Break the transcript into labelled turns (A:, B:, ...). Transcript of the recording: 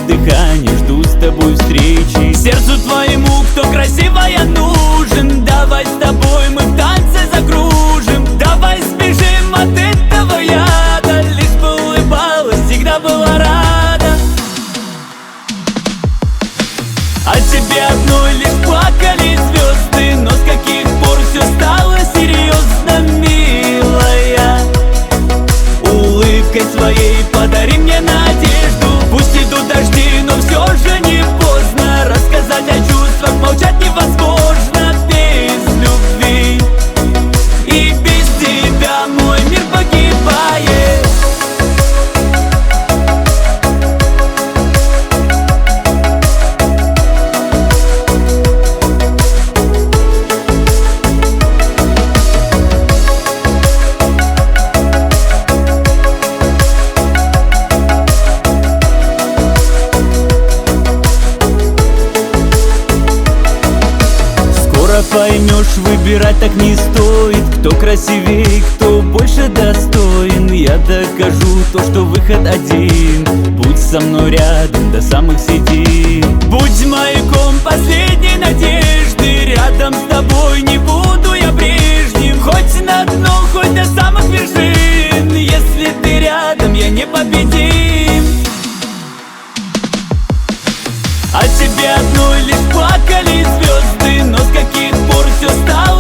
A: дыхание, жду с тобой встречи. Сердцу твоему, кто красивая, нужен. Давай с тобой мы в танце закружим. Давай сбежим от этого яда. Лишь бы улыбалась, всегда была рада. А тебе одной лишь плакали звезды. Но с каких пор все стало серьезно, милая? Улыбкой своей подари мне надежду. Пусть идут дожди, но все же не поздно. Рассказать о чувствах, молчать невозможно без любви. И без тебя мой мир погибает. Поймешь, выбирать так не стоит. Кто красивее, кто больше достоин. Я докажу то, что выход один. Будь со мной рядом до самых седин. Будь маяком последней надежды. Рядом с тобой не буду я прежним. Хоть на дно, хоть до самых вершин. Если ты рядом, я непобедим. А тебе одной лишь плакали звезды. Но с каких пор все стало